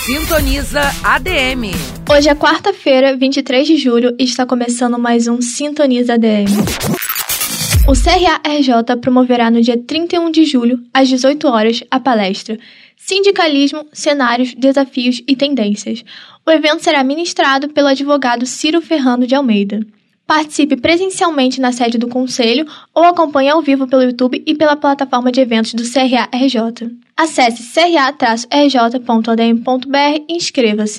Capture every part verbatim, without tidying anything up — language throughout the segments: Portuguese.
Sintoniza A D M. Hoje é quarta-feira, vinte e três de julho, e está começando mais um Sintoniza A D M. O C R A R J promoverá no dia trinta e um de julho, às dezoito horas, a palestra Sindicalismo, Cenários, Desafios e Tendências. O evento será ministrado pelo advogado Ciro Ferrando de Almeida. Participe presencialmente na sede do Conselho ou acompanhe ao vivo pelo YouTube e pela plataforma de eventos do C R A R J. Acesse c r a r j ponto a d m ponto b r e inscreva-se.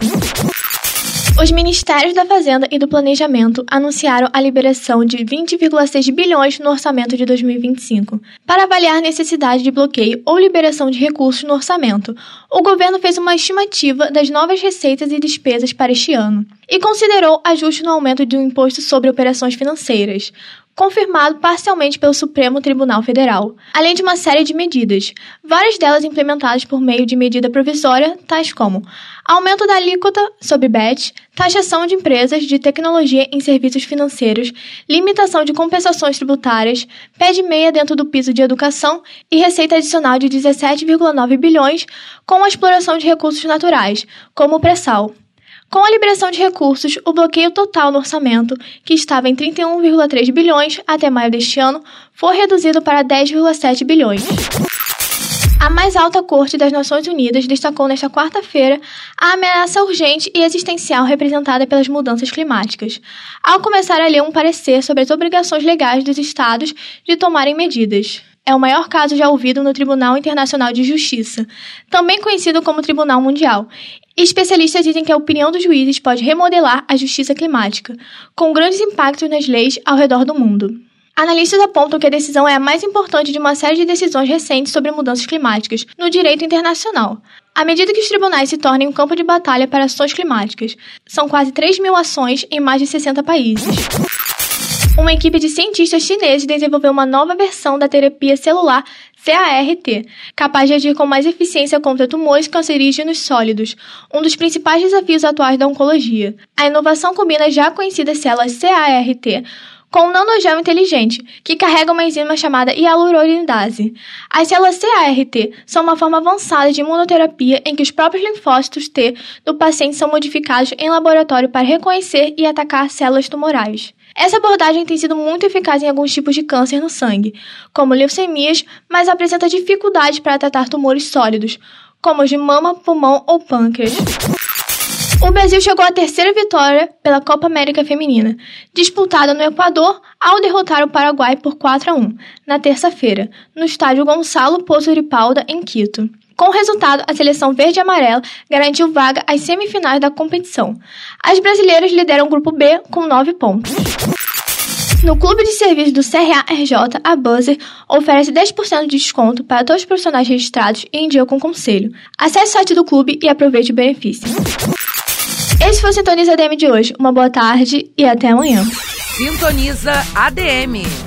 Os Ministérios da Fazenda e do Planejamento anunciaram a liberação de vinte vírgula seis bilhões no orçamento de dois mil e vinte e cinco. Para avaliar a necessidade de bloqueio ou liberação de recursos no orçamento, o governo fez uma estimativa das novas receitas e despesas para este ano e considerou ajuste no aumento do imposto sobre operações financeiras, confirmado parcialmente pelo Supremo Tribunal Federal, além de uma série de medidas, várias delas implementadas por meio de medida provisória, tais como aumento da alíquota sobre B E T, taxação de empresas de tecnologia em serviços financeiros, limitação de compensações tributárias, pé de meia dentro do piso de educação e receita adicional de dezessete vírgula nove bilhões com a exploração de recursos naturais, como o pré-sal. Com a liberação de recursos, o bloqueio total no orçamento, que estava em trinta e um vírgula três bilhões até maio deste ano, foi reduzido para dez vírgula sete bilhões. A mais alta corte das Nações Unidas destacou nesta quarta-feira a ameaça urgente e existencial representada pelas mudanças climáticas, ao começar a ler um parecer sobre as obrigações legais dos Estados de tomarem medidas. É o maior caso já ouvido no Tribunal Internacional de Justiça, também conhecido como Tribunal Mundial. Especialistas dizem que a opinião dos juízes pode remodelar a justiça climática, com grandes impactos nas leis ao redor do mundo. Analistas apontam que a decisão é a mais importante de uma série de decisões recentes sobre mudanças climáticas no direito internacional. À medida que os tribunais se tornem um campo de batalha para ações climáticas, são quase três mil ações em mais de sessenta países. Uma equipe de cientistas chineses desenvolveu uma nova versão da terapia celular C A R T, capaz de agir com mais eficiência contra tumores cancerígenos sólidos, um dos principais desafios atuais da oncologia. A inovação combina as já conhecidas células C A R T com um nanogel inteligente, que carrega uma enzima chamada hialuronidase. As células C A R T são uma forma avançada de imunoterapia em que os próprios linfócitos T do paciente são modificados em laboratório para reconhecer e atacar células tumorais. Essa abordagem tem sido muito eficaz em alguns tipos de câncer no sangue, como leucemias, mas apresenta dificuldades para tratar tumores sólidos, como os de mama, pulmão ou pâncreas. O Brasil chegou à terceira vitória pela Copa América Feminina, disputada no Equador, ao derrotar o Paraguai por quatro a um, na terça-feira, no estádio Gonçalo Pozo de Paula, em Quito. Com o resultado, a seleção verde e amarela garantiu vaga às semifinais da competição. As brasileiras lideram o grupo B com nove pontos. No clube de serviços do C R A R J, a Buzzer oferece dez por cento de desconto para todos os profissionais registrados e em dia com o conselho. Acesse o site do clube e aproveite o benefício. Esse foi o Sintoniza A D M de hoje. Uma boa tarde e até amanhã. Sintoniza A D M.